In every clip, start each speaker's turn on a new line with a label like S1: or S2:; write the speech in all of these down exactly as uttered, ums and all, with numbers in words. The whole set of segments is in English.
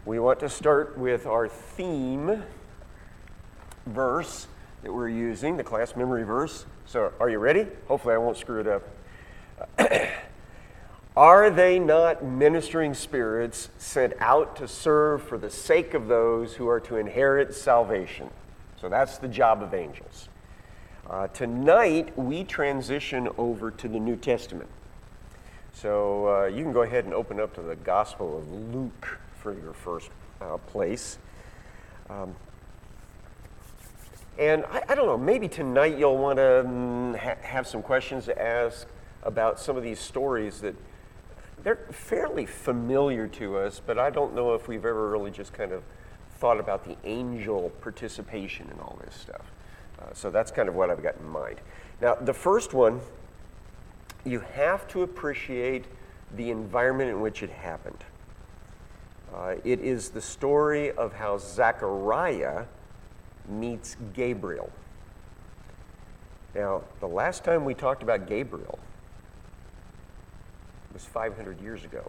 S1: We want to start with our theme verse that we're using, the class memory verse. So are you ready? Hopefully I won't screw it up. Are they not ministering spirits sent out to serve for the sake of those who are to inherit salvation? So that's the job of angels. Uh, tonight we transition over to the New Testament. So uh, you can go ahead and open up to the Gospel of Luke for your first uh, place. Um, and I, I don't know, maybe tonight you'll want to um, ha- have some questions to ask about some of these stories that they're fairly familiar to us, but I don't know if we've ever really just kind of thought about the angel participation in all this stuff. Uh, so that's kind of what I've got in mind. Now, the first one, you have to appreciate the environment in which it happened. Uh, it is the story of how Zechariah meets Gabriel. Now, the last time we talked about Gabriel was five hundred years ago.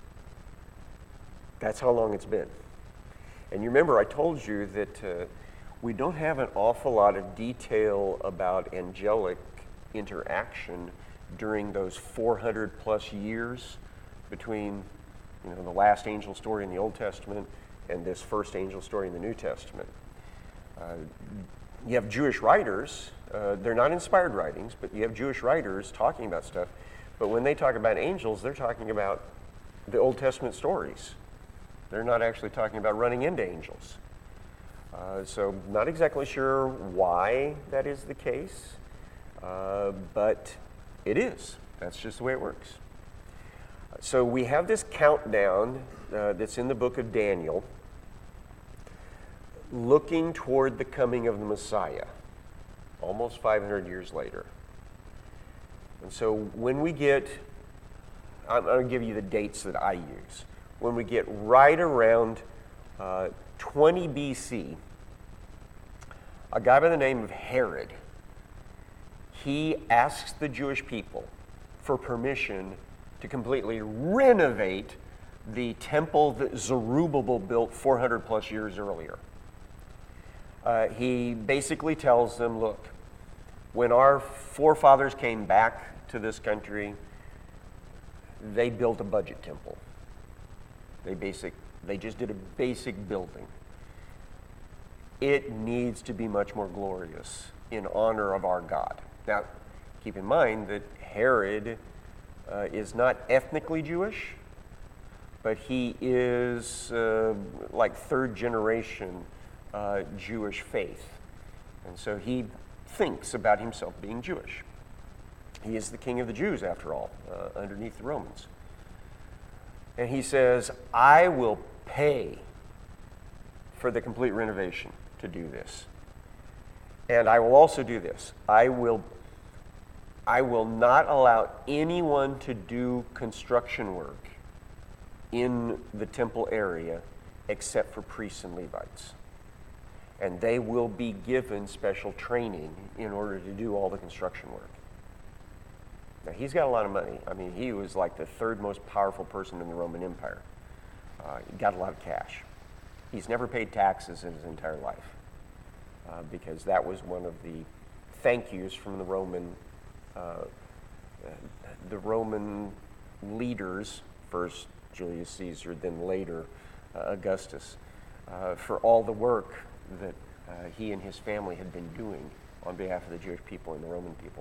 S1: That's how long it's been. And you remember I told you that uh, we don't have an awful lot of detail about angelic interaction during those four hundred plus years between, you know, the last angel story in the Old Testament and this first angel story in the New Testament. Uh, you have Jewish writers, uh, they're not inspired writings, but you have Jewish writers talking about stuff. But when they talk about angels, they're talking about the Old Testament stories. They're not actually talking about running into angels. Uh, so not exactly sure why that is the case, uh, but it is. That's just the way it works. So we have this countdown uh, that's in the book of Daniel, looking toward the coming of the Messiah, almost five hundred years later. And so when we get, I'm going to give you the dates that I use. When we get right around uh, twenty B C, a guy by the name of Herod, he asks the Jewish people for permission to completely renovate the temple that Zerubbabel built four hundred plus years earlier. Uh, he basically tells them, look, when our forefathers came back to this country, they built a budget temple. They basic, they just did a basic building. It needs to be much more glorious in honor of our God. Now, keep in mind that Herod uh, is not ethnically Jewish, but he is uh, like third generation uh, Jewish faith. And so he thinks about himself being Jewish. He is the king of the Jews, after all, uh, underneath the Romans. And he says, I will pay for the complete renovation to do this. And I will also do this. I will, I will not allow anyone to do construction work in the temple area except for priests and Levites. And they will be given special training in order to do all the construction work. Now, he's got a lot of money. I mean, he was like the third most powerful person in the Roman Empire. Uh, he got a lot of cash. He's never paid taxes in his entire life uh, because that was one of the thank yous from the Roman, uh, the Roman leaders, first Julius Caesar, then later uh, Augustus, uh, for all the work that uh, he and his family had been doing on behalf of the Jewish people and the Roman people.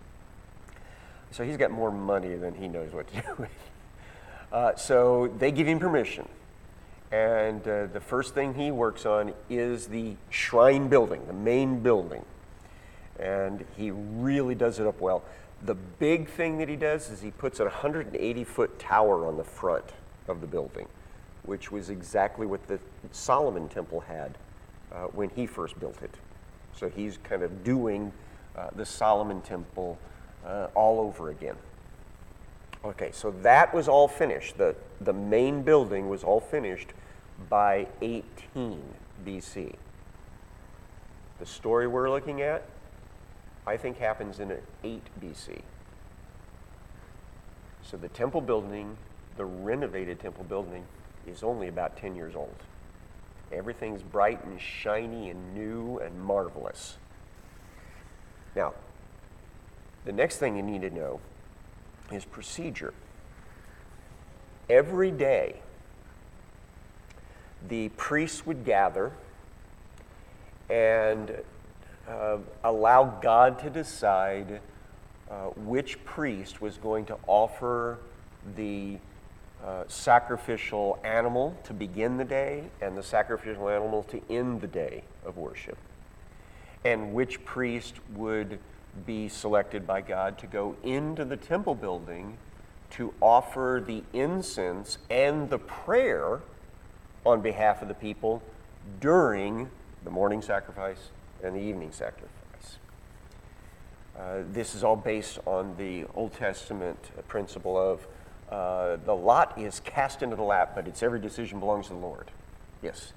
S1: So he's got more money than he knows what to do with. Uh, so they give him permission. And uh, the first thing he works on is the shrine building, the main building. And he really does it up well. The big thing that he does is he puts a one hundred eighty foot tower on the front of the building, which was exactly what the Solomon temple had uh, when he first built it. So he's kind of doing uh, the Solomon temple uh, all over again. Okay, so that was all finished. The, the main building was all finished by eighteen B C. The story we're looking at, I think, happens in eight B C. So the temple building, the renovated temple building, is only about ten years old. Everything's bright and shiny and new and marvelous. Now, the next thing you need to know is procedure. Every day, the priests would gather and uh, allow God to decide uh, which priest was going to offer the uh, sacrificial animal to begin the day and the sacrificial animal to end the day of worship, and which priest would be selected by God to go into the temple building to offer the incense and the prayer on behalf of the people during the morning sacrifice and the evening sacrifice. Uh, this is all based on the Old Testament principle of uh, the lot is cast into the lap, but its every decision belongs to the Lord. Yes?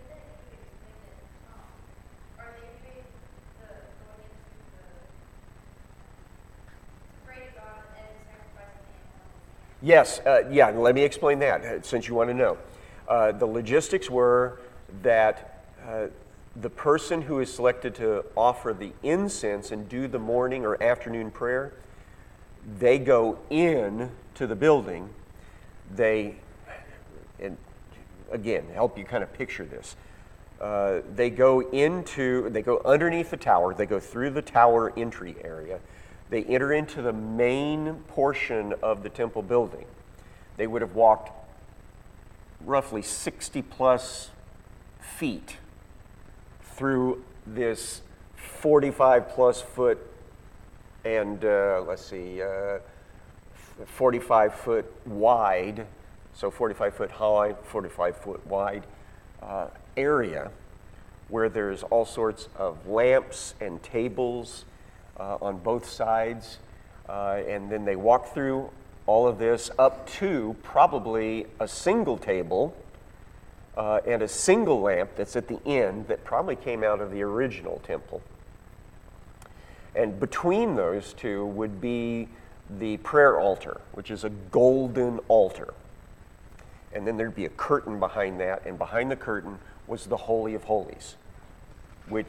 S1: Yes, uh, yeah, let me explain that, uh, since you want to know. Uh, the logistics were that uh, the person who is selected to offer the incense and do the morning or afternoon prayer, they go in to the building. They, and again, help you kind of picture this. Uh, they go into, they go underneath the tower, they go through the tower entry area. They enter into the main portion of the temple building. They would have walked roughly sixty plus feet through this forty-five plus foot and uh, let's see, uh, forty-five foot wide, so forty-five foot high, forty-five foot wide uh, area where there's all sorts of lamps and tables uh, on both sides. Uh, and then they walk through all of this up to probably a single table uh, and a single lamp that's at the end that probably came out of the original temple. And between those two would be the prayer altar, which is a golden altar. And then there'd be a curtain behind that, and behind the curtain was the Holy of Holies, which,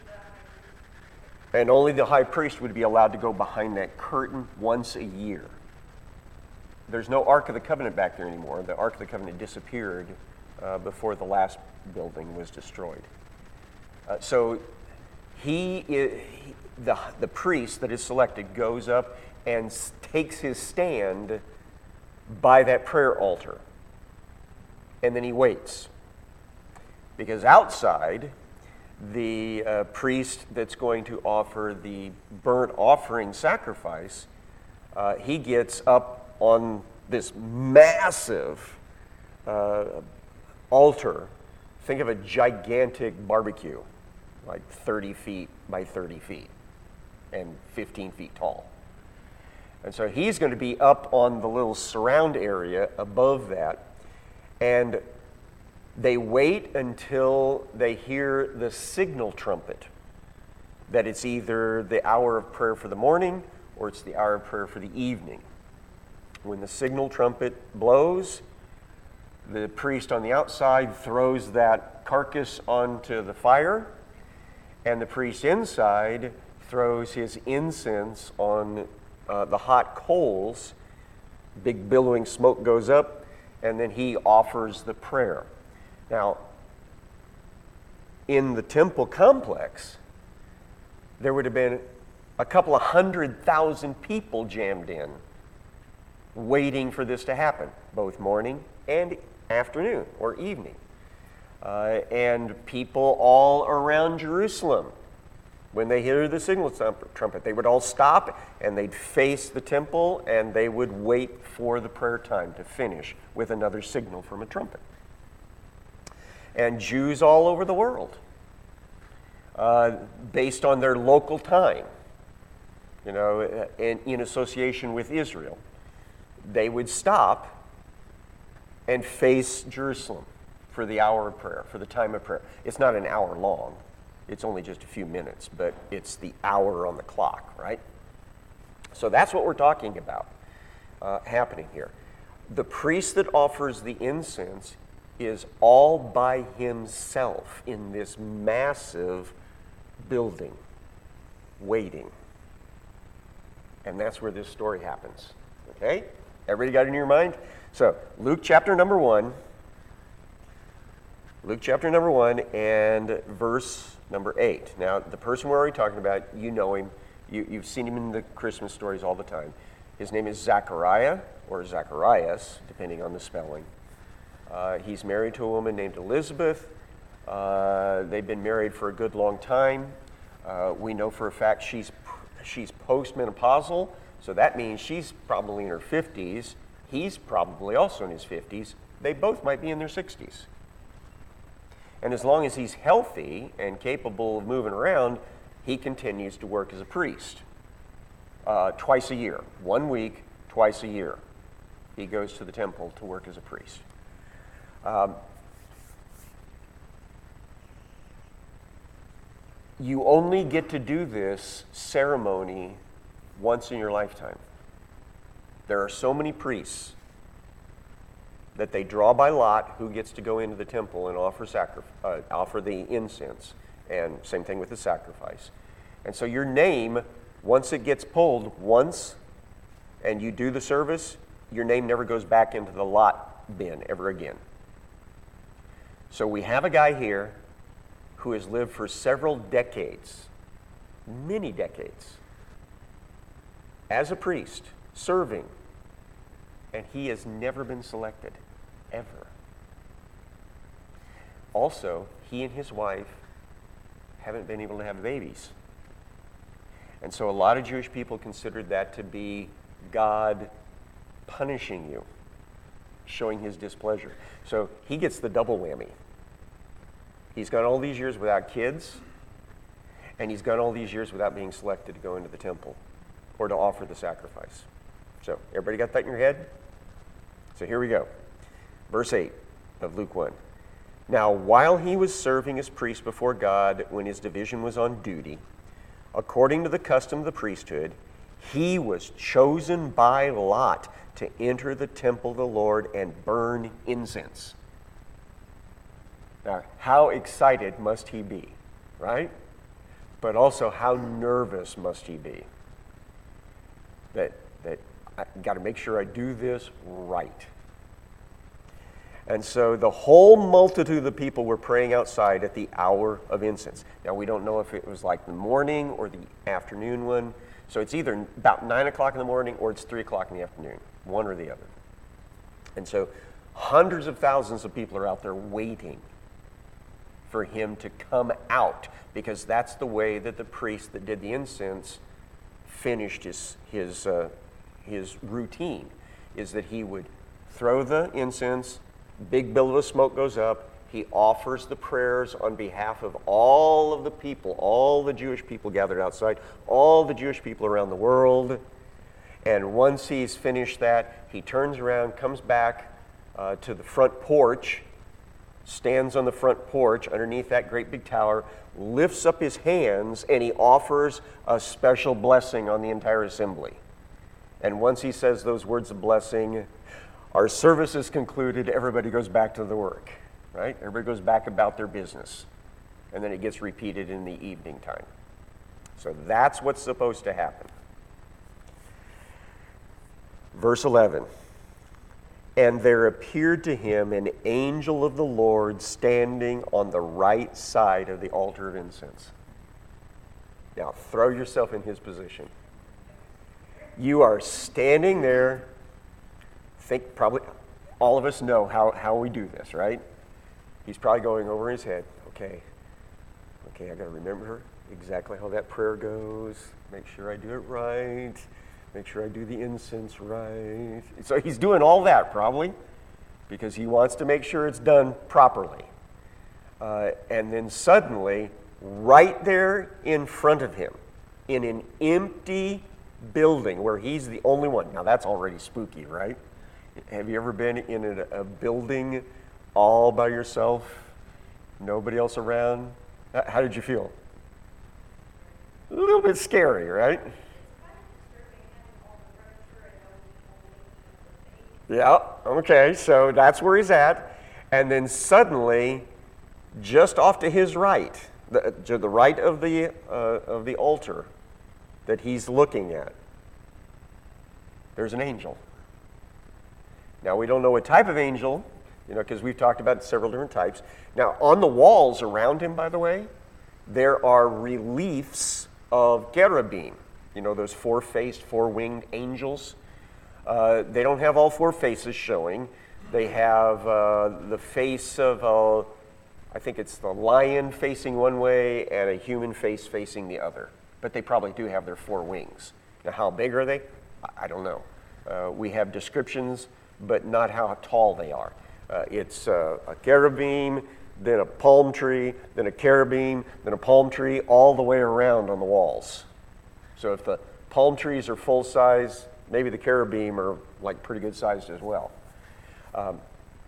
S1: and only the high priest would be allowed to go behind that curtain once a year. There's no Ark of the Covenant back there anymore. The Ark of the Covenant disappeared uh, before the last building was destroyed. Uh, so he, is, he the, the priest that is selected goes up and s- takes his stand by that prayer altar. And then he waits. Because outside, the uh, priest that's going to offer the burnt offering sacrifice, uh, he gets up on this massive uh, altar. Think of a gigantic barbecue, like thirty feet by thirty feet and fifteen feet tall. And so he's going to be up on the little surround area above that. And they wait until they hear the signal trumpet that it's either the hour of prayer for the morning or it's the hour of prayer for the evening. When the signal trumpet blows, the priest on the outside throws that carcass onto the fire, and the priest inside throws his incense on uh, the hot coals. Big billowing smoke goes up, and then he offers the prayer. Now, in the temple complex, there would have been a couple of hundred thousand people jammed in, waiting for this to happen, both morning and afternoon or evening. Uh, and people all around Jerusalem, when they hear the signal trumpet, they would all stop and they'd face the temple and they would wait for the prayer time to finish with another signal from a trumpet. And Jews all over the world, uh, based on their local time, you know, in, in association with Israel, they would stop and face Jerusalem for the hour of prayer, for the time of prayer. It's not an hour long. It's only just a few minutes, but it's the hour on the clock, right? So that's what we're talking about uh, happening here. the priest that offers the incense is all by himself in this massive building, waiting. And that's where this story happens. Okay? Everybody got it in your mind? So, Luke chapter number one. Luke chapter number one and verse number eight. Now, the person we're already talking about, you know him. You, you've seen him in the Christmas stories all the time. His name is Zachariah, or Zacharias, depending on the spelling. Uh, he's married to a woman named Elizabeth. Uh, they've been married for a good long time. Uh, we know for a fact she's she's postmenopausal, so that means she's probably in her fifties. He's probably also in his fifties. They both might be in their sixties. And as long as he's healthy and capable of moving around, he continues to work as a priest. Uh, twice a year, one week, twice a year. He goes to the temple to work as a priest. Um, you only get to do this ceremony once in your lifetime. There are so many priests that they draw by lot who gets to go into the temple and offer sacri- uh, offer the incense, and same thing with the sacrifice. And so your name, once it gets pulled once and you do the service, your name never goes back into the lot bin ever again. So we have a guy here who has lived for several decades, many decades, as a priest, serving, and he has never been selected, ever. Also, he and his wife haven't been able to have babies. And so a lot of Jewish people considered that to be God punishing you, showing his displeasure. So he gets the double whammy. He's gone all these years without kids, and he's gone all these years without being selected to go into the temple or to offer the sacrifice. So everybody got that in your head? So here we go. Verse eight of Luke one. Now, while he was serving as priest before God when his division was on duty, according to the custom of the priesthood, he was chosen by lot to enter the temple of the Lord and burn incense. Now, how excited must he be, right? But also, how nervous must he be? That, that I got to make sure I do this right. And so the whole multitude of the people were praying outside at the hour of incense. Now, we don't know if it was like the morning or the afternoon one. So it's either about nine o'clock in the morning or it's three o'clock in the afternoon, one or the other. And so hundreds of thousands of people are out there waiting for him to come out, because that's the way that the priest that did the incense finished his, his, uh, his routine, is that he would throw the incense, big billow of smoke goes up, he offers the prayers on behalf of all of the people, all the Jewish people gathered outside, all the Jewish people around the world. And once he's finished that, he turns around, comes back uh, to the front porch, stands on the front porch underneath that great big tower, lifts up his hands, and he offers a special blessing on the entire assembly. And once he says those words of blessing, our service is concluded, everybody goes back to the work, right? Everybody goes back about their business. And then it gets repeated in the evening time. So that's what's supposed to happen. Verse eleven. And there appeared to him an angel of the Lord standing on the right side of the altar of incense. Now, throw yourself in his position. You are standing there. Think probably all of us know how, how we do this, right? He's probably going over his head. Okay, okay, I got to remember exactly how that prayer goes. Make sure I do it right. Make sure I do the incense right. So he's doing all that probably because he wants to make sure it's done properly. Uh, and then suddenly, right there in front of him, in an empty building where he's the only one. Now that's already spooky, right? Have you ever been in a, a building all by yourself, nobody else around? How did you feel? A little bit scary, right? Yeah, okay, so that's where he's at. And then suddenly, just off to his right, the, to the right of the, uh, of the altar that he's looking at, there's an angel. Now, we don't know what type of angel, you know, because we've talked about several different types. Now, on the walls around him, by the way, there are reliefs of cherubim. You know, those four-faced, four-winged angels. Uh, they don't have all four faces showing. They have uh, the face of, uh, I think it's the lion facing one way and a human face facing the other. But they probably do have their four wings. Now, how big are they? I, I don't know. Uh, we have descriptions, but not how tall they are. Uh, it's uh, a cherubim, then a palm tree, then a cherubim, then a palm tree, all the way around on the walls. So if the palm trees are full size, maybe the cherubim are like pretty good sized as well. Um,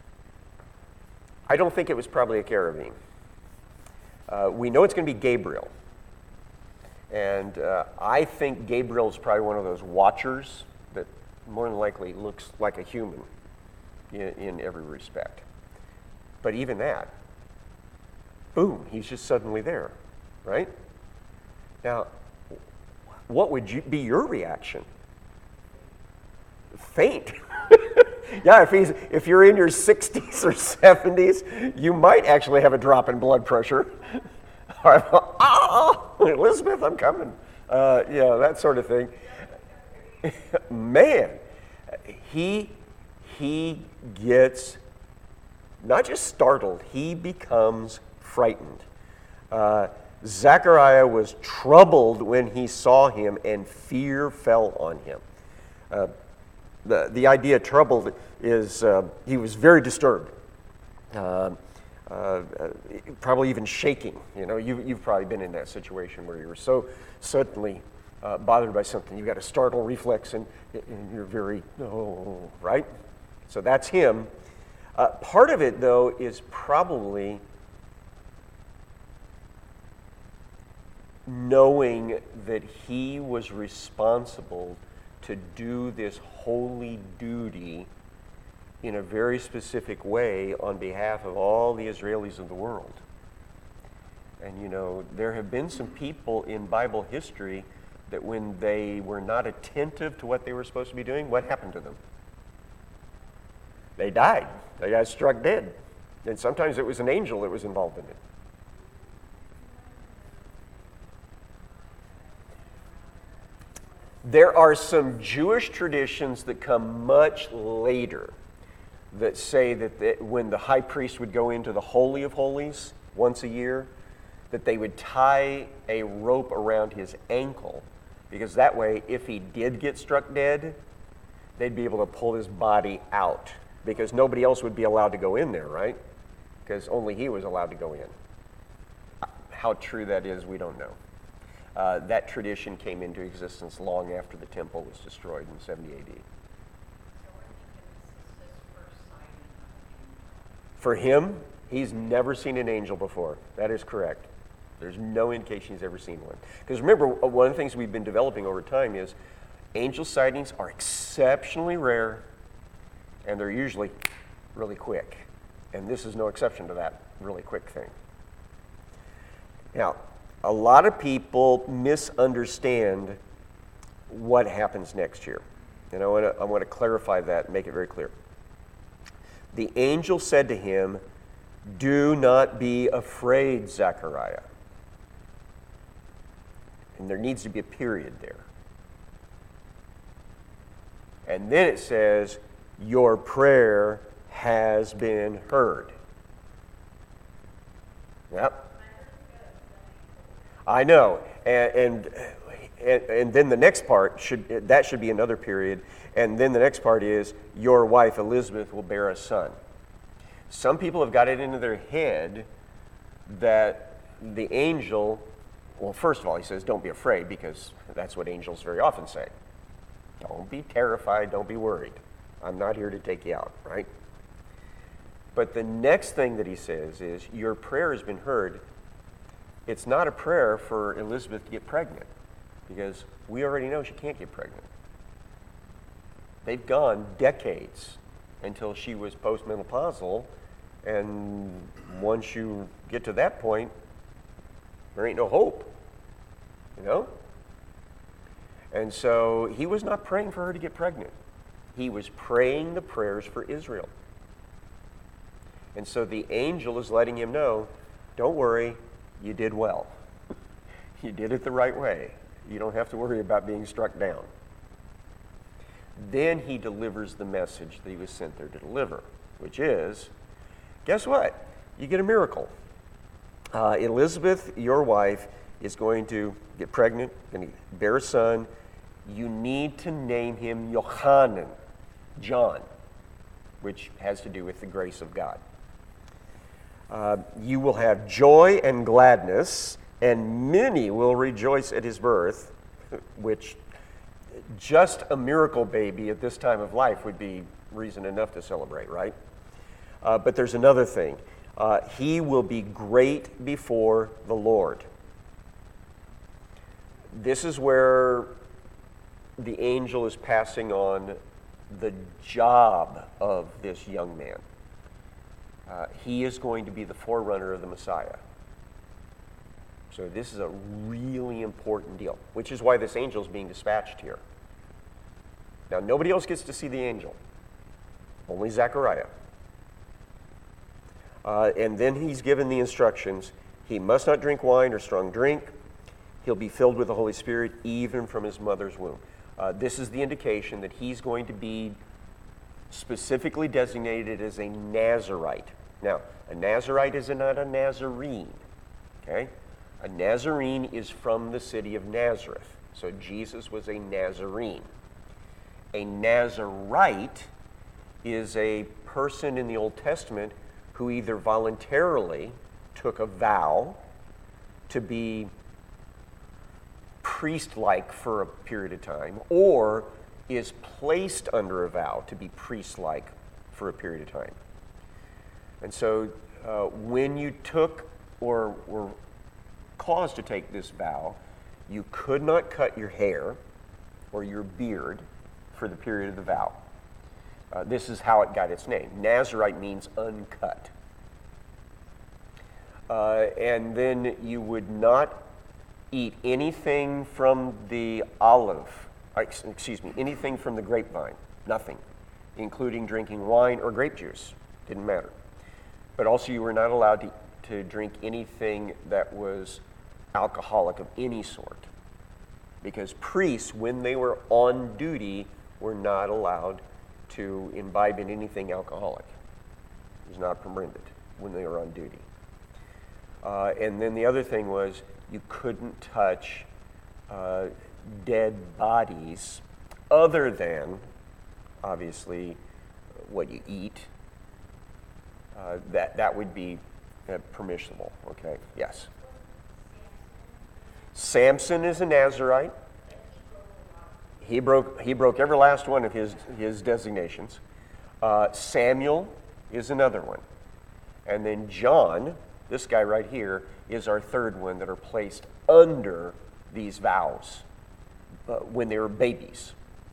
S1: I don't think it was probably a cherubim. Uh, we know it's going to be Gabriel. And uh, I think Gabriel is probably one of those watchers that more than likely looks like a human in, in every respect. But even that, boom, he's just suddenly there, right? Now, what would you, be your reaction? Faint. Yeah, if he's if you're in your sixties or seventies, you might actually have a drop in blood pressure. Ah, Elizabeth, I'm coming. Uh, yeah, that sort of thing. Man, he he gets not just startled, he becomes frightened. Uh, Zechariah was troubled when he saw him, and fear fell on him. Uh, the, the idea troubled is uh, he was very disturbed, uh, uh, probably even shaking. You know, you, you've probably been in that situation where you're so suddenly uh, bothered by something. You've got a startle reflex, and, and you're very, oh, right? So that's him. Uh, part of it, though, is probably knowing that he was responsible to do this holy duty in a very specific way on behalf of all the Israelis of the world. And you know, there have been some people in Bible history that when they were not attentive to what they were supposed to be doing, what happened to them? They died. They got struck dead. And sometimes it was an angel that was involved in it. There are some Jewish traditions that come much later that say that the, when the high priest would go into the Holy of Holies once a year, that they would tie a rope around his ankle, because that way, if he did get struck dead, they'd be able to pull his body out, because nobody else would be allowed to go in there, right? Because only he was allowed to go in. How true that is, we don't know. Uh, that tradition came into existence long after the temple was destroyed in seventy A D. For him, he's never seen an angel before. That is correct. There's no indication he's ever seen one. Because remember, one of the things we've been developing over time is angel sightings are exceptionally rare, and they're usually really quick. And this is no exception to that really quick thing. Now, a lot of people misunderstand what happens next here. And I want to I want to clarify that and make it very clear. The angel said to him, "Do not be afraid, Zechariah." And there needs to be a period there. And then it says, "Your prayer has been heard." Yep. I know, and, and and and then the next part should that should be another period, and then the next part is your wife Elizabeth will bear a son. Some people have got it into their head that the angel, well, first of all, he says, "Don't be afraid," because that's what angels very often say. Don't be terrified, don't be worried. I'm not here to take you out, right? But the next thing that he says is, your prayer has been heard. It's not a prayer for Elizabeth to get pregnant, because we already know she can't get pregnant. They've gone decades until she was postmenopausal. And once you get to that point, there ain't no hope, you know? And so he was not praying for her to get pregnant. He was praying the prayers for Israel. And so the angel is letting him know, don't worry, you did well. You did it the right way. You don't have to worry about being struck down. Then he delivers the message that he was sent there to deliver, which is, guess what? You get a miracle. Uh, Elizabeth, your wife, is going to get pregnant, going to bear a son. You need to name him Yochanan, John, which has to do with the grace of God. Uh, you will have joy and gladness, and many will rejoice at his birth, which just a miracle baby at this time of life would be reason enough to celebrate, right? Uh, but there's another thing. Uh, he will be great before the Lord. This is where the angel is passing on the job of this young man. Uh, he is going to be the forerunner of the Messiah. So this is a really important deal, which is why this angel is being dispatched here. Now, nobody else gets to see the angel, only Zechariah. Uh, and then he's given the instructions. He must not drink wine or strong drink. He'll be filled with the Holy Spirit even from his mother's womb. Uh, this is the indication that he's going to be specifically designated as a Nazirite. Now, a Nazirite is not a Nazarene, okay? A Nazarene is from the city of Nazareth. So Jesus was a Nazarene. A Nazirite is a person in the Old Testament who either voluntarily took a vow to be priest-like for a period of time, or is placed under a vow to be priest-like for a period of time. And so uh, when you took or were caused to take this vow, you could not cut your hair or your beard for the period of the vow. Uh, this is how it got its name. Nazirite means uncut. Uh, and then you would not eat anything from the olive, excuse me, anything from the grapevine, nothing, including drinking wine or grape juice, didn't matter. But also you were not allowed to, to drink anything that was alcoholic of any sort, because priests, when they were on duty, were not allowed to imbibe in anything alcoholic. It was not permitted when they were on duty. Uh, and then the other thing was you couldn't touch uh, dead bodies other than, obviously, what you eat. Uh, that, that would be uh, permissible, okay? Yes. Samson is a Nazirite. He broke, he broke every last one of his, his designations. Uh, Samuel is another one. And then John, this guy right here, is our third one that are placed under these vows uh, when they were babies.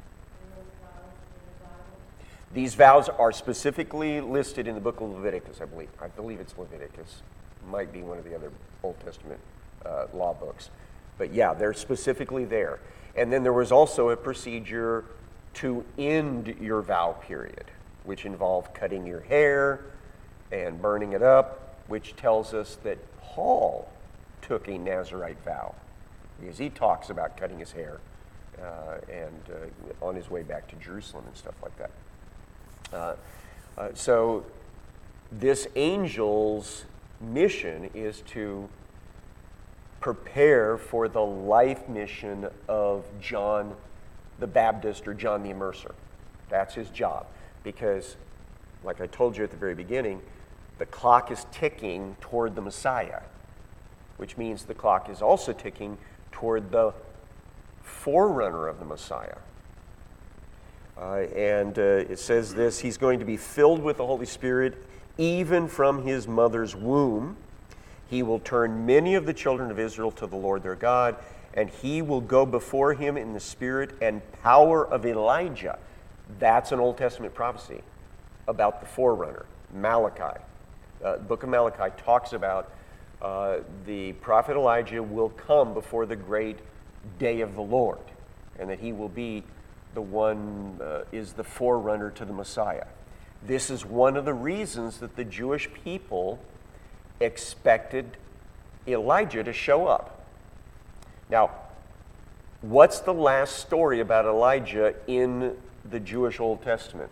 S1: These vows are specifically listed in the book of Leviticus, I believe. I believe it's Leviticus. Might be one of the other Old Testament uh, law books. But yeah, they're specifically there. And then there was also a procedure to end your vow period, which involved cutting your hair and burning it up, which tells us that Paul took a Nazirite vow, because he talks about cutting his hair uh, and uh, on his way back to Jerusalem and stuff like that. Uh, uh, so this angel's mission is to prepare for the life mission of John the Baptist or John the Immerser. That's his job, because like I told you at the very beginning, the clock is ticking toward the Messiah, which means the clock is also ticking toward the forerunner of the Messiah. Uh, and uh, it says this, he's going to be filled with the Holy Spirit even from his mother's womb. He will turn many of the children of Israel to the Lord their God, and he will go before him in the spirit and power of Elijah. That's an Old Testament prophecy. about the forerunner, Malachi. Uh, the book of Malachi talks about uh, the prophet Elijah will come before the great day of the Lord, and that he will be the one, uh, is the forerunner to the Messiah. This is one of the reasons that the Jewish people expected Elijah to show up. Now, what's the last story about Elijah in the Jewish Old Testament?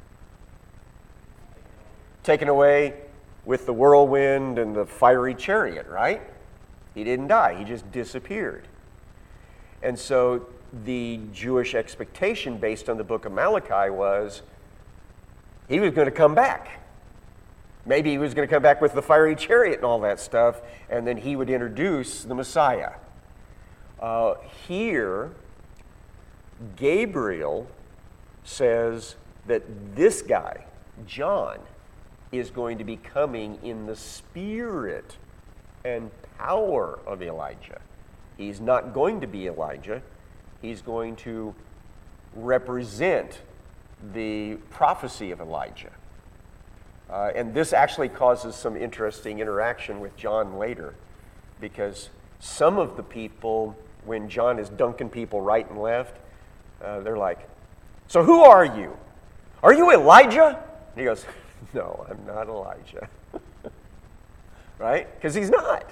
S1: Taken away with the whirlwind and the fiery chariot, right? He didn't die, he just disappeared. And so the Jewish expectation based on the book of Malachi was he was going to come back. Maybe he was going to come back with the fiery chariot and all that stuff, and then he would introduce the Messiah. Uh, here, Gabriel says that this guy, John, is going to be coming in the spirit and power of Elijah. He's not going to be Elijah. He's going to represent the prophecy of Elijah. Uh, and this actually causes some interesting interaction with John later, because some of the people, when John is dunking people right and left, uh, they're like, "So who are you? Are you Elijah?" And he goes, "No, I'm not Elijah." Right? Because he's not.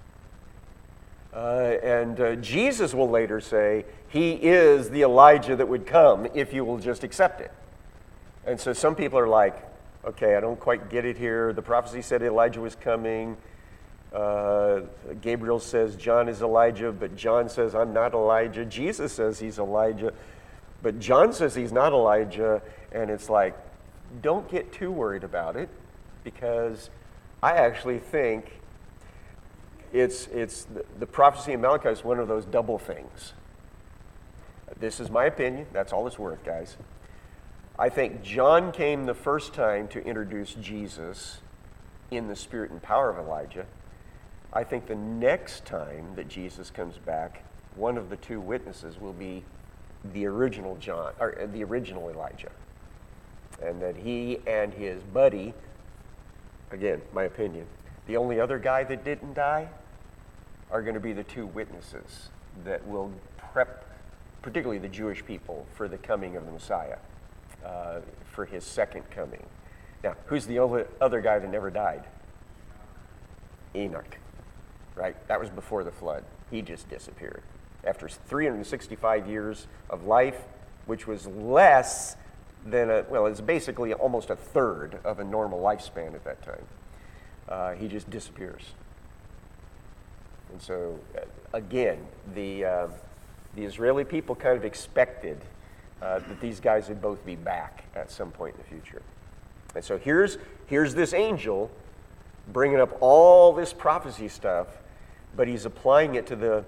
S1: Uh, and uh, Jesus will later say, he is the Elijah that would come if you will just accept it. And so some people are like, okay, I don't quite get it here. The prophecy said Elijah was coming. Uh, Gabriel says John is Elijah, but John says, I'm not Elijah. Jesus says he's Elijah, but John says he's not Elijah. And it's like, don't get too worried about it, because I actually think it's, it's the, the prophecy in Malachi is one of those double things. This is my opinion. That's all it's worth, guys. I think John came the first time to introduce Jesus in the spirit and power of Elijah. I think the next time that Jesus comes back, one of the two witnesses will be the original John, or the original Elijah. And that he and his buddy, again, my opinion, the only other guy that didn't die are going to be the two witnesses that will prep, particularly the Jewish people, for the coming of the Messiah, uh, for his second coming. Now, who's the only other guy that never died? Enoch, right? That was before the flood. He just disappeared. After three hundred sixty-five years of life, which was less than a, well, it's basically almost a third of a normal lifespan at that time. Uh, he just disappears. And so, uh, again, the, uh, the Israeli people kind of expected uh, that these guys would both be back at some point in the future. And so here's, here's this angel bringing up all this prophecy stuff, but he's applying it to the,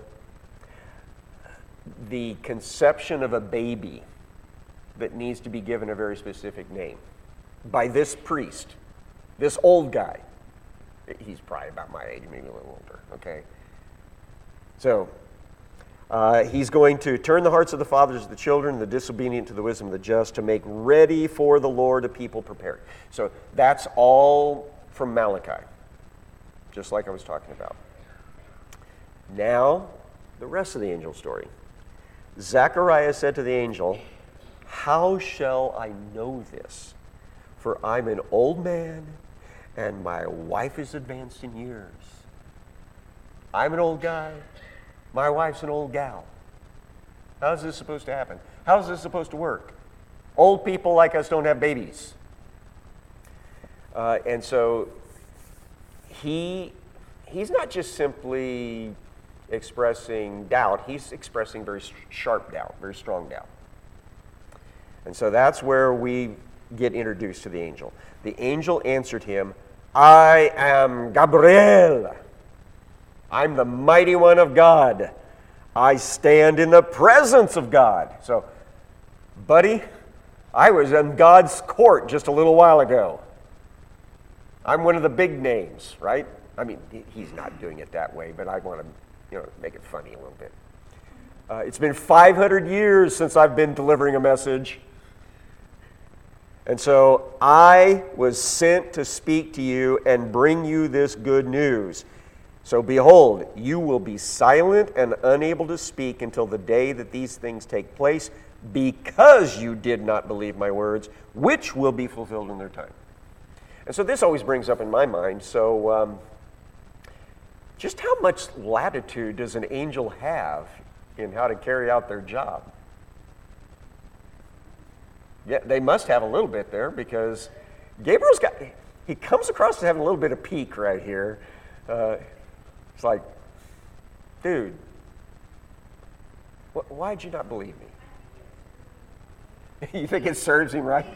S1: the conception of a baby that needs to be given a very specific name by this priest, this old guy. He's probably about my age, maybe a little older, okay? So, uh, he's going to turn the hearts of the fathers to the children, the disobedient to the wisdom of the just, to make ready for the Lord a people prepared. So that's all from Malachi, just like I was talking about. Now, the rest of the angel story. Zechariah said to the angel, how shall I know this? For I'm an old man, and my wife is advanced in years. I'm an old guy. My wife's an old gal. How's this supposed to happen? How's this supposed to work? Old people like us don't have babies. Uh, and so he he's not just simply expressing doubt. He's expressing very sharp doubt, very strong doubt. And so that's where we get introduced to the angel. The angel answered him, I am Gabriel. I'm the mighty one of God. I stand in the presence of God. So, buddy, I was in God's court just a little while ago. I'm one of the big names, right? I mean, he's not doing it that way, but I want to, you know, make it funny a little bit. Uh, it's been five hundred years since I've been delivering a message. And so I was sent to speak to you and bring you this good news. So behold, you will be silent and unable to speak until the day that these things take place, because you did not believe my words, which will be fulfilled in their time. And so this always brings up in my mind, so um, just how much latitude does an angel have in how to carry out their job? Yeah, they must have a little bit there, because Gabriel's got, he comes across as having a little bit of pique right here. Uh, it's like, dude, wh- why'd you not believe me? You think it serves him right?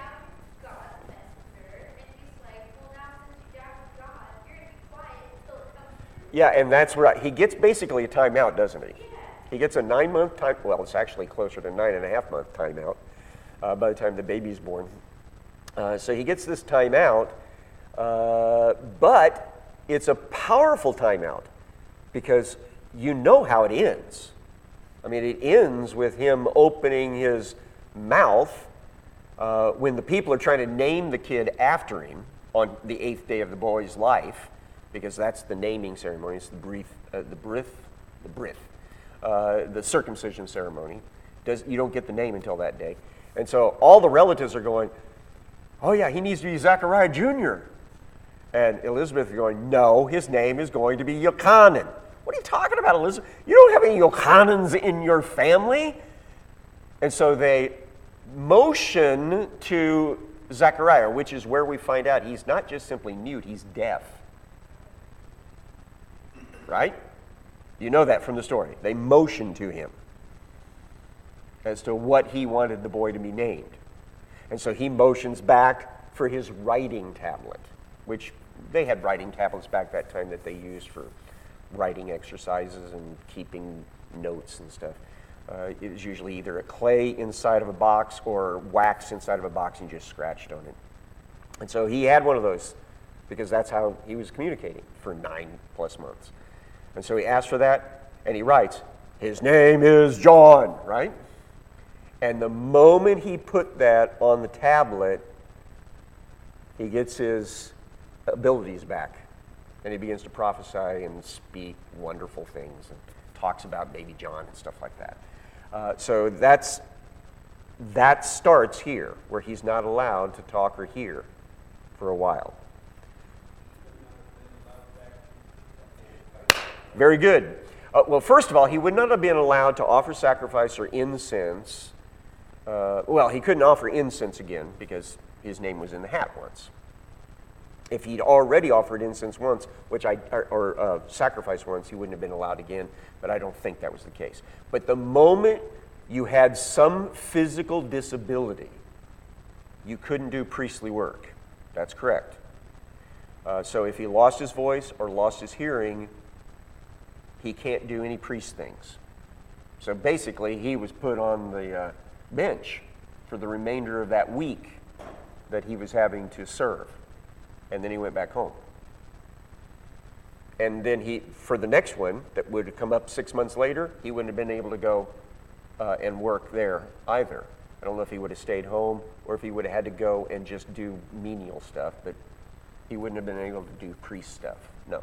S1: Yeah, and that's right. He gets basically a timeout, doesn't he? He gets a nine-month time. Well, it's actually closer to nine and a half month timeout uh, by the time the baby's born. Uh, so he gets this timeout, uh, but it's a powerful timeout, because you know how it ends. I mean, it ends with him opening his mouth uh, when the people are trying to name the kid after him on the eighth day of the boy's life, because that's the naming ceremony. It's the breath, uh, the breath, the breath, uh, the circumcision ceremony. Does you don't get the name until that day, and so all the relatives are going, "Oh yeah, he needs to be Zechariah Junior" And Elizabeth is going, "No, his name is going to be Yochanan." What are you talking about, Elizabeth? You don't have any Yochanans in your family. And so they motion to Zechariah, which is where we find out he's not just simply mute, he's deaf. Right? You know that from the story. They motion to him as to what he wanted the boy to be named. And so he motions back for his writing tablet, which they had writing tablets back that time that they used for writing exercises and keeping notes and stuff. Uh, it was usually either a clay inside of a box or wax inside of a box and just scratched on it. And so he had one of those, because that's how he was communicating for nine plus months. And so he asked for that, and he writes, "His name is John," right? And the moment he put that on the tablet, he gets his abilities back. And he begins to prophesy and speak wonderful things and talks about baby John and stuff like that. Uh, so that's that starts here, where he's not allowed to talk or hear for a while. Very good. Uh, well, first of all, he would not have been allowed to offer sacrifice or incense. Uh, well, he couldn't offer incense again because his name was in the hat once. If he'd already offered incense once, which I or, or uh, sacrifice once, he wouldn't have been allowed again. But I don't think that was the case. But the moment you had some physical disability, you couldn't do priestly work. That's correct. Uh, so if he lost his voice or lost his hearing, he can't do any priest things. So basically, he was put on the uh, bench for the remainder of that week that he was having to serve. And then he went back home. And then he, for the next one that would come up six months later, he wouldn't have been able to go uh, and work there either. I don't know if he would have stayed home or if he would have had to go and just do menial stuff, but he wouldn't have been able to do priest stuff. No.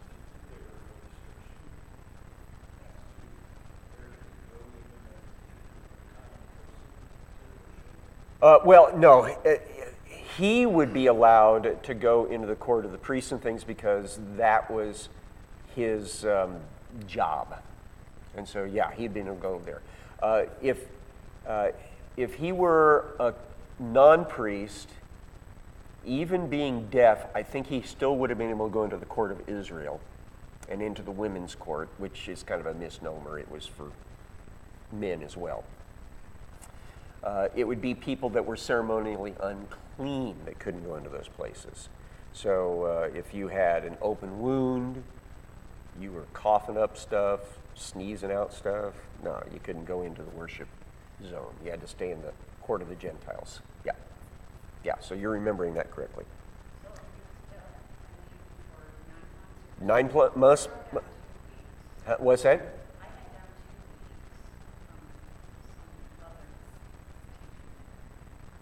S1: Uh, well, no. It, He would be allowed to go into the court of the priests and things because that was his um, job. And so, yeah, he'd been able to go there. Uh, if, uh, if he were a non-priest, even being deaf, I think he still would have been able to go into the court of Israel and into the women's court, which is kind of a misnomer. It was for men as well. Uh, it would be people that were ceremonially unclean that couldn't go into those places. So uh, if you had an open wound, you were coughing up stuff, sneezing out stuff, no, you couldn't go into the worship zone. You had to stay in the court of the Gentiles. Yeah. Yeah, so you're remembering that correctly. Nine plus, must, what's that?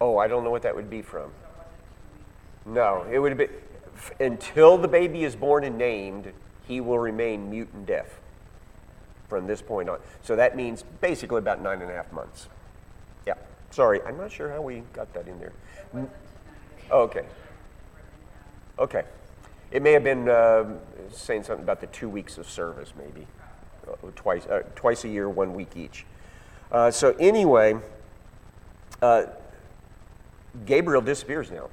S1: Oh, I don't know what that would be from. No, it would be until the baby is born and named, he will remain mute and deaf from this point on. So that means basically about nine and a half months. Yeah, sorry, I'm not sure how we got that in there. Oh, okay. Okay. It may have been uh, saying something about the two weeks of service, maybe. Uh, twice, uh, twice a year, one week each. Uh, so anyway, uh, Gabriel disappears now.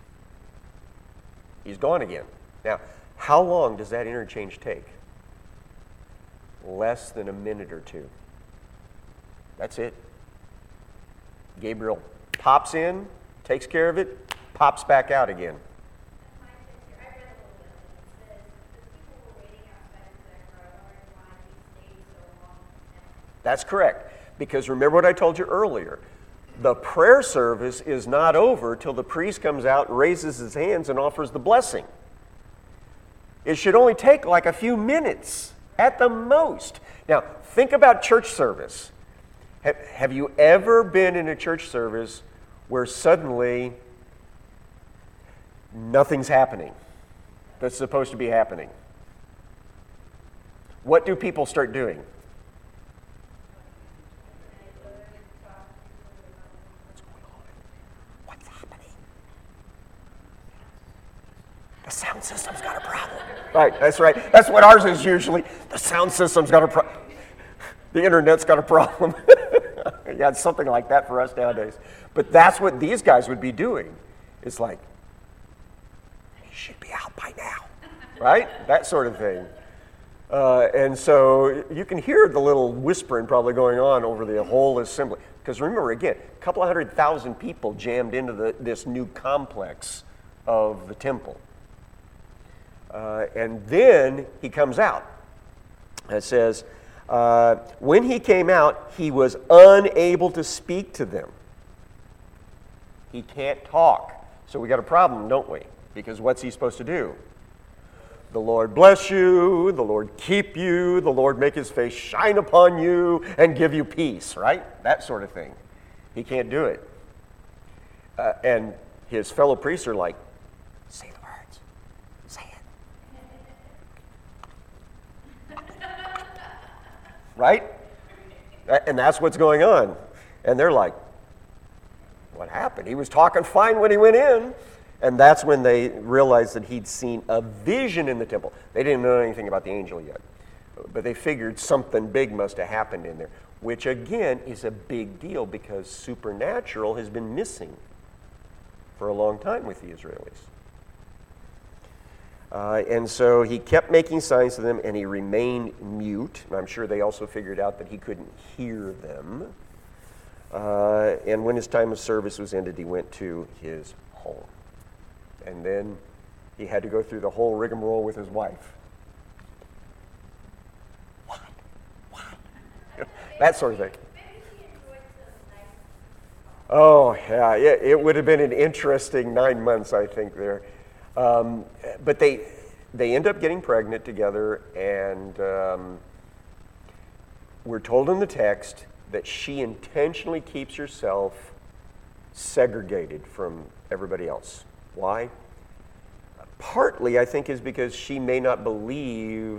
S1: He's gone again. Now, how long does that interchange take? Less than a minute or two. That's it. Gabriel pops in, takes care of it, pops back out again. That's correct. Because remember what I told you earlier. The prayer service is not over till the priest comes out, raises his hands, and offers the blessing. It should only take like a few minutes at the most. Now, think about church service. Have, have you ever been in a church service where suddenly nothing's happening that's supposed to be happening? What do people start doing? The sound system's got a problem. Right, that's right. That's what ours is usually. The sound system's got a problem. The internet's got a problem. Yeah, it's something like that for us nowadays. But that's what these guys would be doing. It's like, he should be out by now. Right? That sort of thing. Uh, and so you can hear the little whispering probably going on over the whole assembly. Because remember, again, a couple of hundred thousand people jammed into the, this new complex of the temple. Uh, and then he comes out. It says, uh, when he came out, he was unable to speak to them. He can't talk. So we got a problem, don't we? Because what's he supposed to do? The Lord bless you, the Lord keep you, the Lord make his face shine upon you and give you peace, right? That sort of thing. He can't do it. Uh, and his fellow priests are like, say the words. Say it. Right? And that's what's going on. And they're like, what happened? He was talking fine when he went in. And that's when they realized that he'd seen a vision in the temple. They didn't know anything about the angel yet. But they figured something big must have happened in there. Which again is a big deal because supernatural has been missing for a long time with the Israelis. Uh, and so he kept making signs to them, and he remained mute. And I'm sure they also figured out that he couldn't hear them. Uh, and when his time of service was ended, he went to his home. And then he had to go through the whole rigmarole with his wife. What? What? That sort of thing. Oh, yeah, it, it would have been an interesting nine months, I think, there. Um, but they they end up getting pregnant together, and um, we're told in the text that she intentionally keeps herself segregated from everybody else. Why? Partly, I think, is because she may not believe,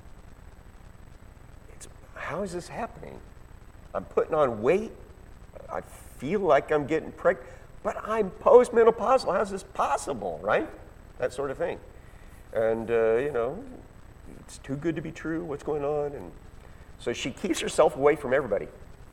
S1: it's, how is this happening? I'm putting on weight. I feel like I'm getting pregnant, but I'm postmenopausal. How's this possible, right? That sort of thing. And, uh, you know, it's too good to be true. What's going on? And so she keeps herself away from everybody.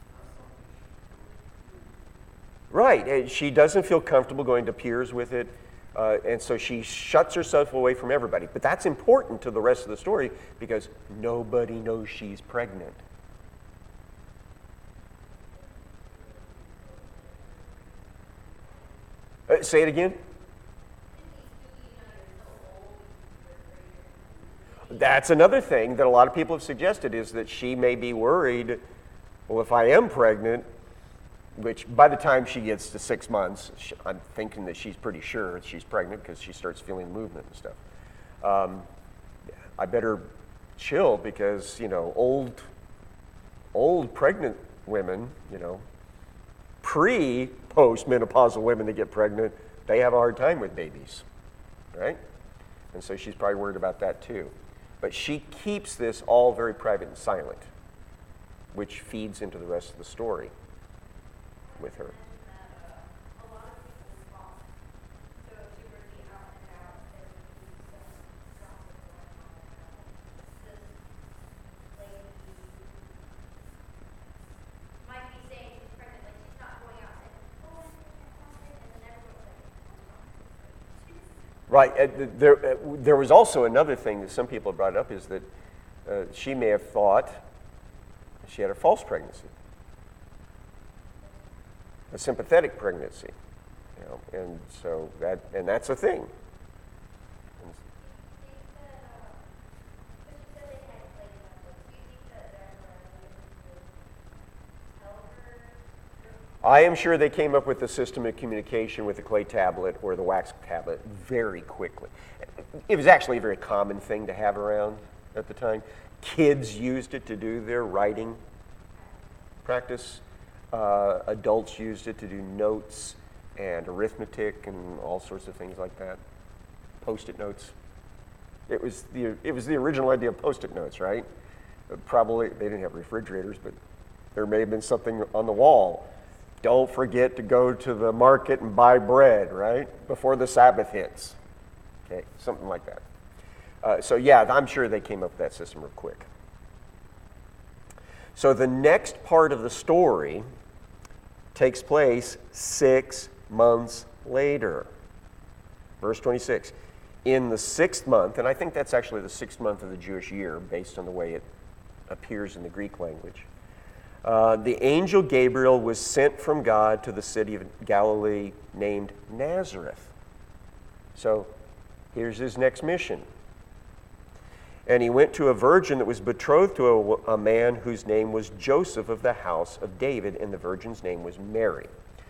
S1: Right. And she doesn't feel comfortable going to peers with it. Uh, and so she shuts herself away from everybody. But that's important to the rest of the story because nobody knows she's pregnant. Uh, say it again. That's another thing that a lot of people have suggested is that she may be worried, well, if I am pregnant, which by the time she gets to six months, she, I'm thinking that she's pretty sure she's pregnant because she starts feeling movement and stuff. Um, I better chill because, you know, old, old pregnant women, you know, pre post-menopausal women that get pregnant, they have a hard time with babies, right? And so she's probably worried about that too. But she keeps this all very private and silent, which feeds into the rest of the story with her. Right. Uh, there, uh, there was also another thing that some people have brought up is that uh, she may have thought she had a false pregnancy, a sympathetic pregnancy, you know, and so that and that's a thing. And I am sure they came up with the system of communication with the clay tablet or the wax tablet very quickly. It was actually a very common thing to have around at the time. Kids used it to do their writing practice. Uh, adults used it to do notes and arithmetic and all sorts of things like that. Post-it notes. It was the it was the original idea of Post-it notes, right? Probably they didn't have refrigerators, but there may have been something on the wall. Don't forget to go to the market and buy bread, right? Before the Sabbath hits. Okay, something like that. Uh, so yeah, I'm sure they came up with that system real quick. So the next part of the story takes place six months later. Verse twenty-six. In the sixth month, and I think that's actually the sixth month of the Jewish year based on the way it appears in the Greek language. Uh, the angel Gabriel was sent from God to the city of Galilee named Nazareth. So here's his next mission. And he went to a virgin that was betrothed to a, a man whose name was Joseph of the house of David, and the virgin's name was Mary.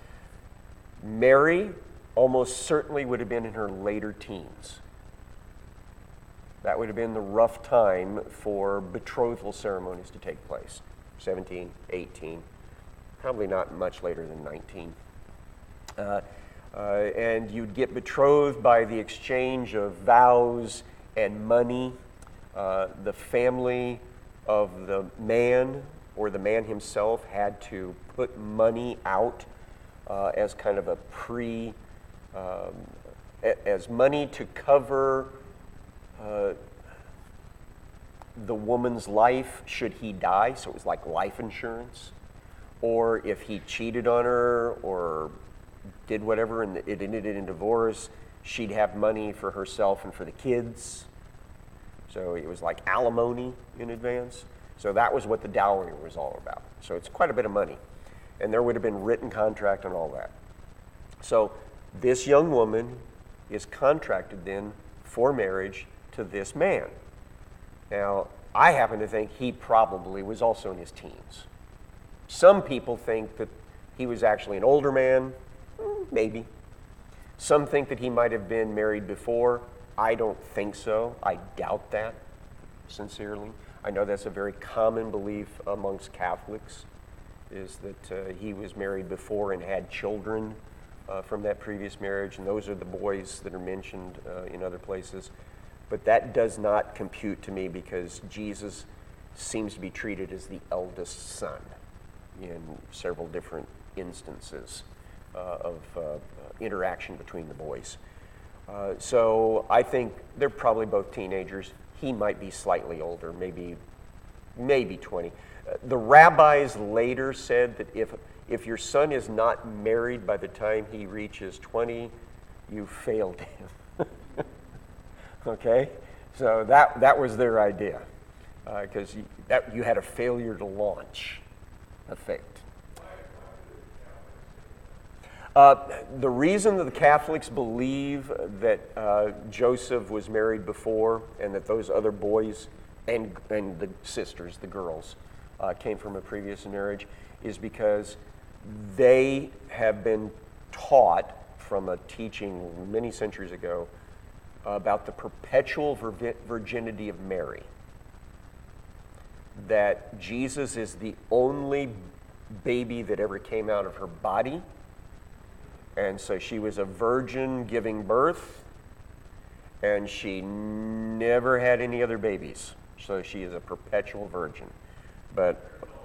S1: Mary almost certainly would have been in her later teens. That would have been the rough time for betrothal ceremonies to take place. seventeen, eighteen, probably not much later than nineteen. Uh, uh, and you'd get betrothed by the exchange of vows and money. Uh, the family of the man or the man himself had to put money out uh, as kind of a pre, um, a- as money to cover uh, the woman's life should he die, so it was like life insurance. Or if he cheated on her or did whatever and it ended in divorce, she'd have money for herself and for the kids. So it was like alimony in advance. So that was what the dowry was all about. So it's quite a bit of money. And there would have been written contract and all that. So this young woman is contracted then for marriage to this man. Now, I happen to think he probably was also in his teens. Some people think that he was actually an older man, maybe. Some think that he might have been married before. I don't think so. I doubt that, sincerely. I know that's a very common belief amongst Catholics, is that uh, he was married before and had children uh, from that previous marriage, and those are the boys that are mentioned uh, in other places. But that does not compute to me because Jesus seems to be treated as the eldest son in several different instances uh, of uh, interaction between the boys. Uh, so I think they're probably both teenagers. He might be slightly older, maybe, maybe twenty. Uh, the rabbis later said that if if your son is not married by the time he reaches twenty, you failed him. Okay, so that that was their idea, because uh, you, that you had a failure to launch effect. Uh, the reason that the Catholics believe that uh, Joseph was married before and that those other boys and, and the sisters, the girls, uh, came from a previous marriage is because they have been taught from a teaching many centuries ago about the perpetual vir- virginity of Mary. That Jesus is the only baby that ever came out of her body, And so she was a virgin giving birth, and she never had any other babies. So she is a perpetual virgin. But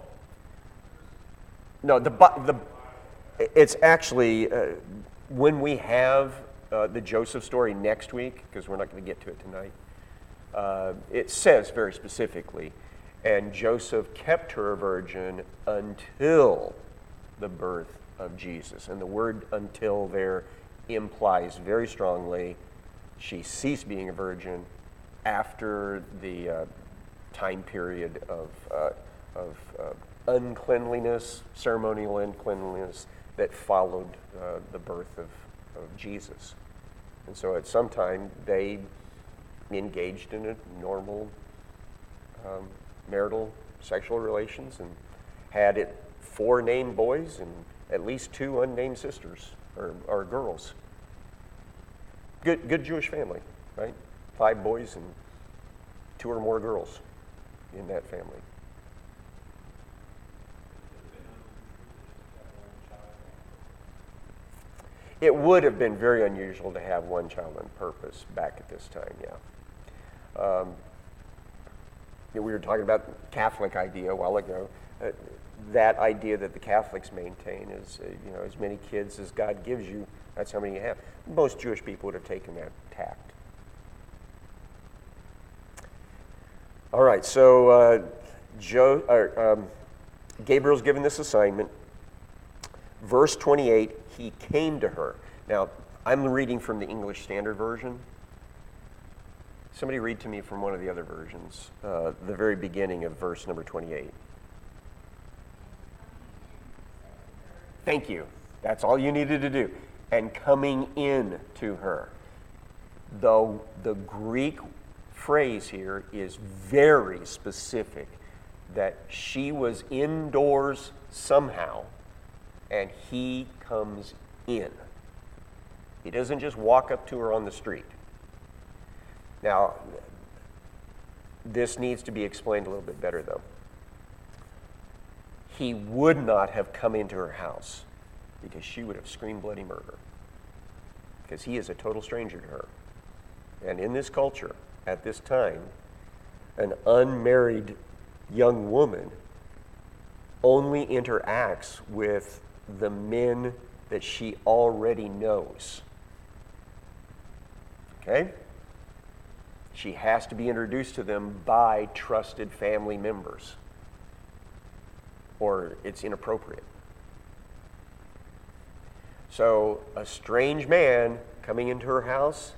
S1: no, the the it's actually uh, when we have uh, the Joseph story next week, because we're not going to get to it tonight. Uh, it says very specifically, and Joseph kept her a virgin until the birth of Jesus. And the word "until" there implies very strongly she ceased being a virgin after the uh, time period of, uh, of uh, uncleanliness, ceremonial uncleanliness that followed uh, the birth of, of Jesus. And so at some time they engaged in a normal um, marital sexual relations and had it four named boys and at least two unnamed sisters or, or girls. Good, good Jewish family, right? Five boys and two or more girls in that family. It would have been very unusual to have one child on purpose back at this time, yeah. Um, we were talking about the Catholic idea a while ago. Uh, that idea that the Catholics maintain is, uh, you know, as many kids as God gives you, that's how many you have. Most Jewish people would have taken that tact. All right, so uh, Joe, or, um, Gabriel's given this assignment. Verse twenty-eight, he came to her. Now, I'm reading from the English Standard Version. Somebody read to me from one of the other versions, uh, the very beginning of verse number twenty-eight. Thank you. That's all you needed to do. And coming in to her. The, the Greek phrase here is very specific, that she was indoors somehow, and he comes in. He doesn't just walk up to her on the street. Now, this needs to be explained a little bit better, though. He would not have come into her house because she would have screamed bloody murder, because he is a total stranger to her. And in this culture, at this time, an unmarried young woman only interacts with the men that she already knows. Okay? She has to be introduced to them by trusted family members, or it's inappropriate. So a strange man coming into her house,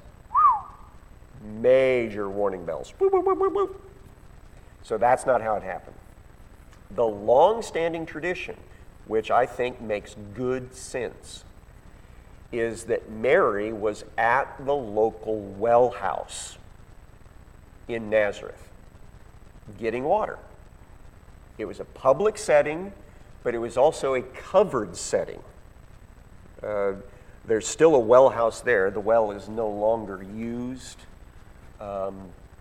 S1: major warning bells. Boop, boop, boop, boop, boop. So that's not how it happened. The long-standing tradition, which I think makes good sense, is that Mary was at the local well house in Nazareth getting water. It was a public setting, but it was also a covered setting. Uh, there's still a well house there. The well is no longer used. Um,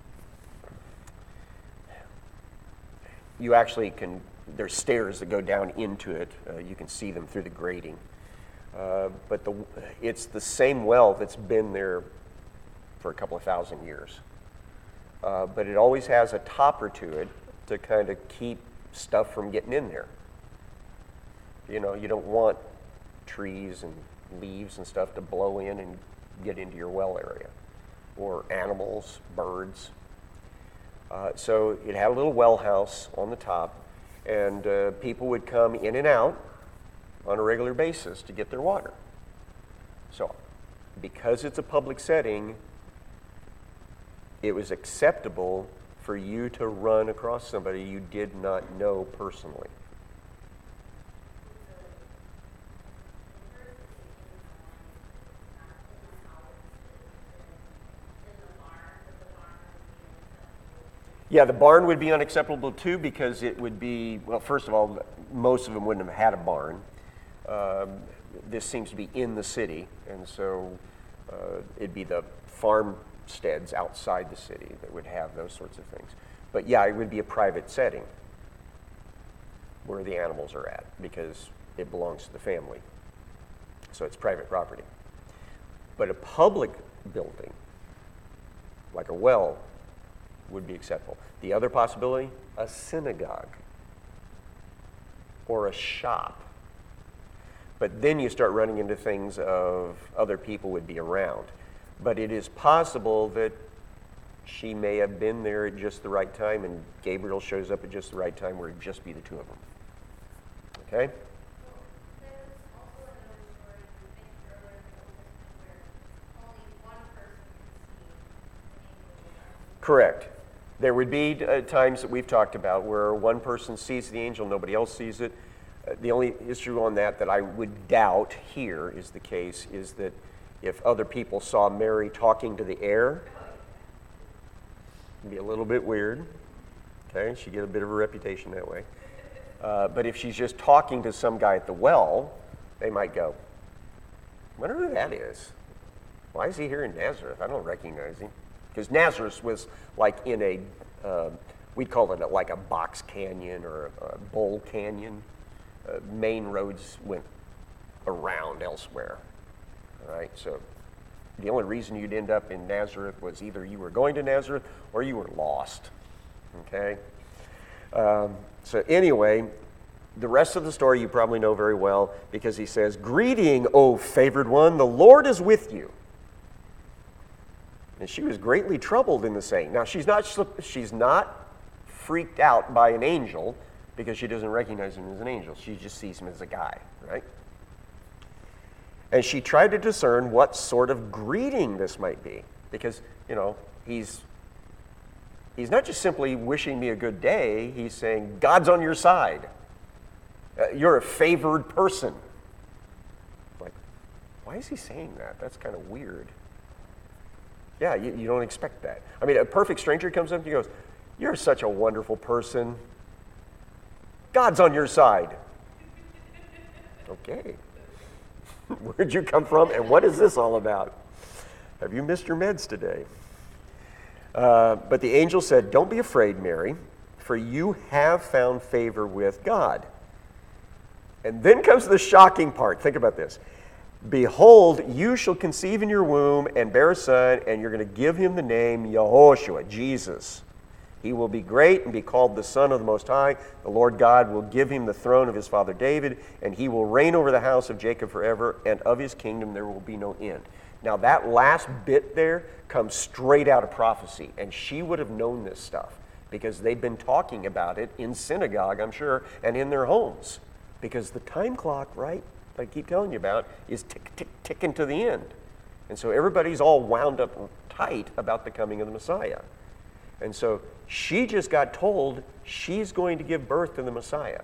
S1: you actually can, there's stairs that go down into it. Uh, you can see them through the grating. Uh, but the, it's the same well that's been there for a couple of thousand years. Uh, but it always has a topper to it to kind of keep stuff from getting in there. You know, you don't want trees and leaves and stuff to blow in and get into your well area, or animals, birds. Uh, so it had a little well house on the top, and uh, people would come in and out on a regular basis to get their water. So because it's a public setting, it was acceptable for you to run across somebody you did not know personally. Yeah, the barn would be unacceptable too, because it would be, well, first of all, most of them wouldn't have had a barn. Um, this seems to be in the city, and so uh, it'd be the farmsteads outside the city that would have those sorts of things. But yeah, it would be a private setting where the animals are at, because it belongs to the family. So it's private property. But a public building, like a well, would be acceptable. The other possibility, a synagogue or a shop. But then you start running into things of other people would be around. But it is possible that she may have been there at just the right time and Gabriel shows up at just the right time where it'd just be the two of them. Okay? Correct. There would be uh, times that we've talked about where one person sees the angel, nobody else sees it. Uh, the only issue on that that I would doubt here is the case is that if other people saw Mary talking to the air, it'd be a little bit weird. Okay, she'd get a bit of a reputation that way. Uh, but if she's just talking to some guy at the well, they might go, I wonder who that is. Why is he here in Nazareth? I don't recognize him. Because Nazareth was like in a, uh, we'd call it a, like a box canyon or a, a bowl canyon. Uh, main roads went around elsewhere. All right, so the only reason you'd end up in Nazareth was either you were going to Nazareth or you were lost. Okay? Um, so anyway, the rest of the story you probably know very well because he says, "Greeting, O favored one, the Lord is with you." And she was greatly troubled in the saying. Now, she's not, she's not freaked out by an angel because she doesn't recognize him as an angel. She just sees him as a guy, right? And she tried to discern what sort of greeting this might be. Because, you know, he's, he's not just simply wishing me a good day. He's saying, God's on your side. Uh, you're a favored person. Like, why is he saying that? That's kind of weird. Yeah, you, you don't expect that. I mean, a perfect stranger comes up to you and goes, you're such a wonderful person. God's on your side. Okay. Where'd you come from and what is this all about? Have you missed your meds today? Uh, but the angel said, don't be afraid, Mary, for you have found favor with God. And then comes the shocking part. Think about this. Behold, you shall conceive in your womb and bear a son, and you're going to give him the name Yehoshua, Jesus. He will be great and be called the Son of the Most High. The Lord God will give him the throne of his father David, and he will reign over the house of Jacob forever, and of his kingdom there will be no end. Now that last bit there comes straight out of prophecy, and she would have known this stuff because they'd been talking about it in synagogue, I'm sure, and in their homes. Because the time clock, right, I keep telling you about, is tick, tick, ticking to the end. And so everybody's all wound up tight about the coming of the Messiah. And so she just got told she's going to give birth to the Messiah.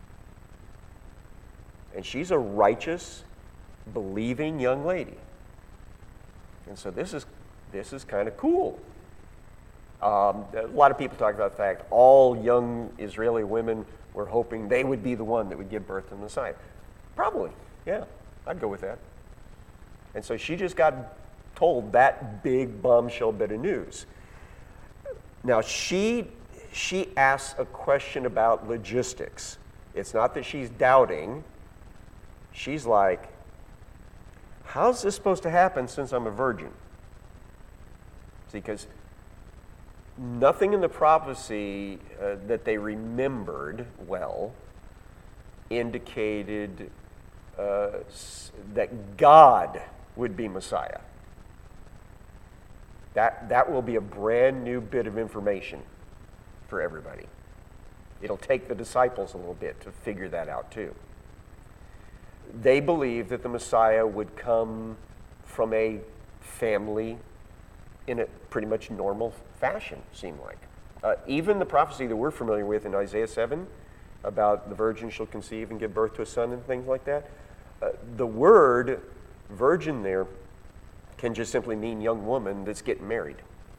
S1: And she's a righteous, believing young lady. And so this is this is kind of cool. Um, a lot of people talk about the fact all young Israeli women were hoping they would be the one that would give birth to the Messiah. Probably, yeah, I'd go with that. And so she just got told that big bombshell bit of news. Now she she asks a question about logistics. It's not that she's doubting. She's like, how's this supposed to happen since I'm a virgin? See, because nothing in the prophecy uh, that they remembered well indicated uh, that God would be Messiah. That, that will be a brand new bit of information for everybody. It'll take the disciples a little bit to figure that out too. They believed that the Messiah would come from a family in a pretty much normal fashion, seemed like. Uh, even the prophecy that we're familiar with in Isaiah seven about the virgin shall conceive and give birth to a son and things like that, uh, the word virgin there can just simply mean young woman that's getting married.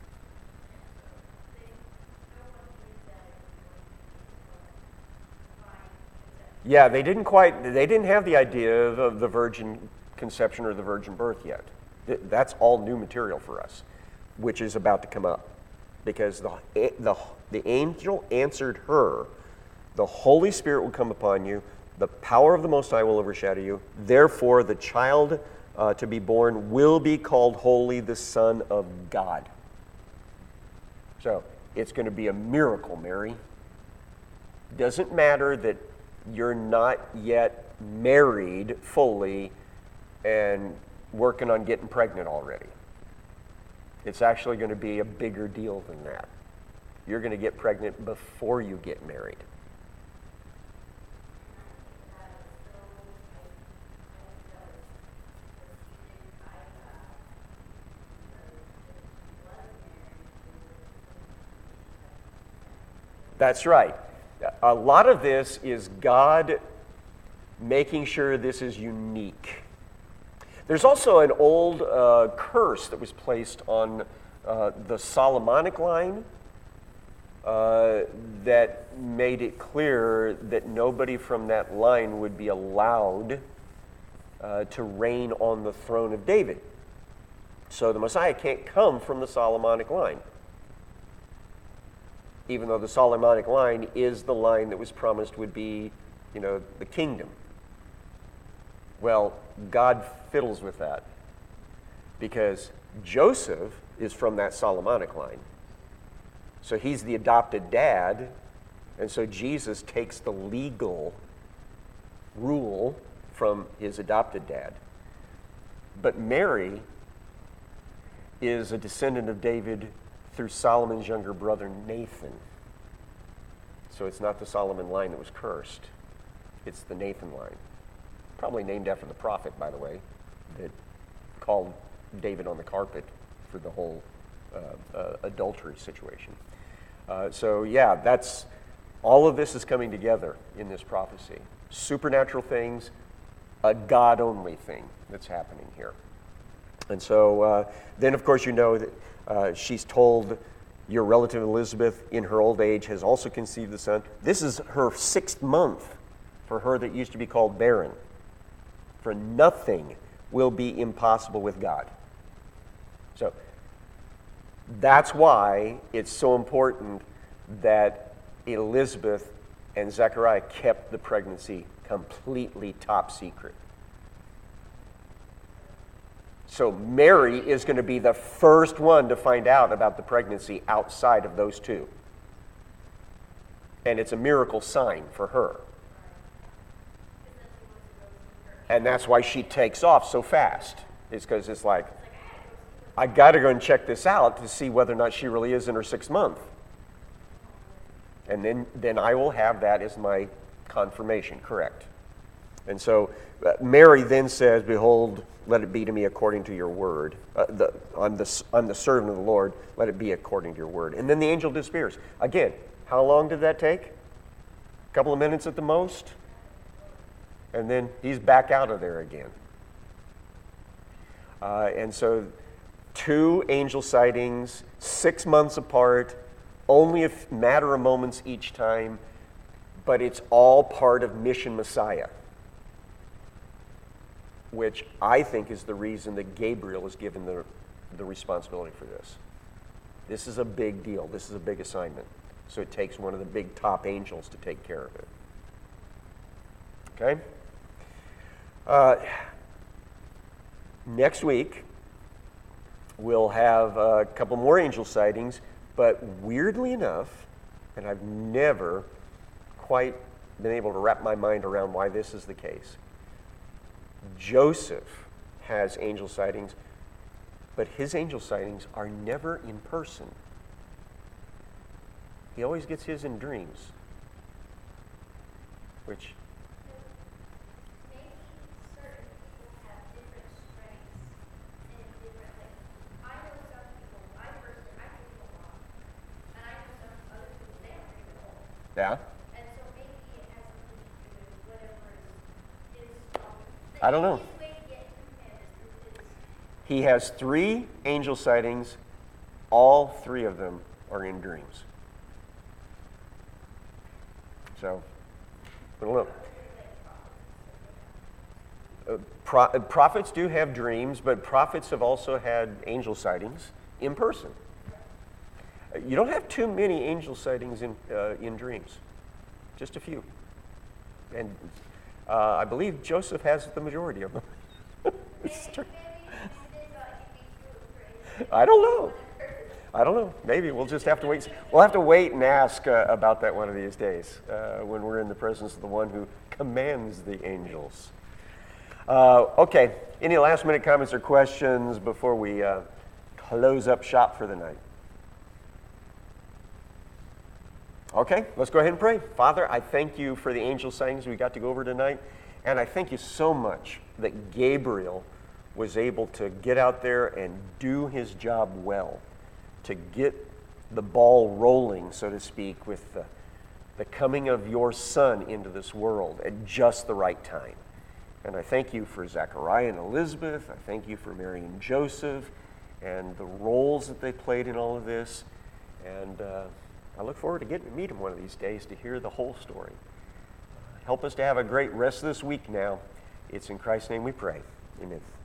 S1: Yeah, they didn't quite, they didn't have the idea of the virgin conception or the virgin birth yet. That's all new material for us, which is about to come up. Because the, the, the angel answered her, the Holy Spirit will come upon you, The power of the Most High will overshadow you. Therefore, the child uh, to be born will be called holy, the Son of God. So, it's going to be a miracle, Mary. Doesn't matter that you're not yet married fully and working on getting pregnant already. It's actually going to be a bigger deal than that. You're going to get pregnant before you get married. That's right. A lot of this is God making sure this is unique. There's also an old uh, curse that was placed on uh, the Solomonic line uh, that made it clear that nobody from that line would be allowed uh, to reign on the throne of David. So the Messiah can't come from the Solomonic line, even though the Solomonic line is the line that was promised would be, you know, the kingdom. Well, God fiddles with that because Joseph is from that Solomonic line. So he's the adopted dad, and so Jesus takes the legal rule from his adopted dad. But Mary is a descendant of David through Solomon's younger brother Nathan. So it's not the Solomon line that was cursed. It's the Nathan line. Probably named after the prophet, by the way, that called David on the carpet for the whole uh, uh, adultery situation. Uh, so yeah, that's all of this is coming together in this prophecy. Supernatural things, a God-only thing that's happening here. And so uh, then, of course, you know that uh, she's told your relative Elizabeth in her old age has also conceived the son. This is her sixth month for her that used to be called barren. For nothing will be impossible with God. So that's why it's so important that Elizabeth and Zechariah kept the pregnancy completely top secret. So Mary is going to be the first one to find out about the pregnancy outside of those two. And it's a miracle sign for her. And that's why she takes off so fast. It's because it's like, I got to go and check this out to see whether or not she really is in her sixth month. And then, then I will have that as my confirmation, correct. And so uh, Mary then says, behold, let it be to me according to your word. Uh, the, I'm, the, I'm the servant of the Lord, let it be according to your word. And then the angel disappears. Again, how long did that take? A couple of minutes at the most? And then he's back out of there again. Uh, and so two angel sightings, six months apart, only a matter of moments each time, but it's all part of Mission Messiah, which I think is the reason that Gabriel is given the, the responsibility for this. This is a big deal. This is a big assignment. So it takes one of the big top angels to take care of it. Okay? Uh, next week, we'll have a couple more angel sightings, but weirdly enough, and I've never quite been able to wrap my mind around why this is the case, Joseph has angel sightings, but his angel sightings are never in person. He always gets his in dreams, which yeah.
S2: And so maybe it has something to do with whatever is, is um,
S1: I don't know.
S2: the easiest way to get through him is through his.
S1: He has three angel sightings. All three of them are in dreams. So, I don't know. Uh, pro- uh, prophets do have dreams, but prophets have also had angel sightings in person. You don't have too many angel sightings in uh, in dreams, just a few. And Uh, I believe Joseph has the majority of them. It's true. I don't know. I don't know. Maybe we'll just have to wait. We'll have to wait and ask uh, about that one of these days uh, when we're in the presence of the one who commands the angels. Uh, okay. Any last minute comments or questions before we uh, close up shop for the night? Okay, let's go ahead and pray. Father, I thank you for the angel sightings we got to go over tonight, and I thank you so much that Gabriel was able to get out there and do his job well, to get the ball rolling, so to speak, with the, the coming of your son into this world at just the right time. And I thank you for Zechariah and Elizabeth. I thank you for Mary and Joseph and the roles that they played in all of this. And uh, I look forward to getting to meet them one of these days to hear the whole story. Uh, help us to have a great rest of this week now. It's in Christ's name we pray. Amen.